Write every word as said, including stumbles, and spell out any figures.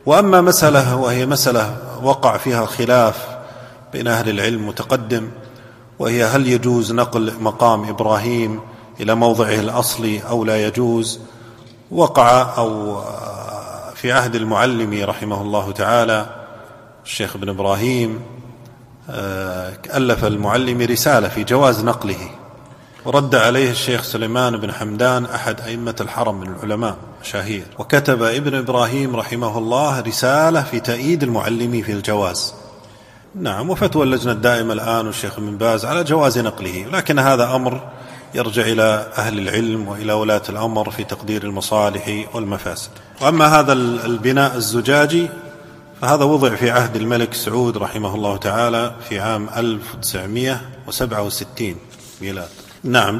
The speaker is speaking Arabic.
وأما مسألة وهي مسألة وقع فيها خلاف بين أهل العلم متقدم، وهي هل يجوز نقل مقام إبراهيم إلى موضعه الأصلي أو لا يجوز، وقع أو في عهد المعلمي رحمه الله تعالى الشيخ ابن إبراهيم ألف المعلمي رسالة في جواز نقله، ورد عليه الشيخ سليمان بن حمدان أحد أئمة الحرم من العلماء مشاهير، وكتب ابن إبراهيم رحمه الله رسالة في تأييد المعلمي في الجواز. نعم، وفتوى اللجنة الدائمة الآن والشيخ بن باز على جواز نقله، لكن هذا أمر يرجع إلى أهل العلم وإلى ولاة الأمر في تقدير المصالح والمفاسد. وأما هذا البناء الزجاجي فهذا وضع في عهد الملك سعود رحمه الله تعالى في عام ألف وتسعمائة وسبعة وستين ميلاد. نعم.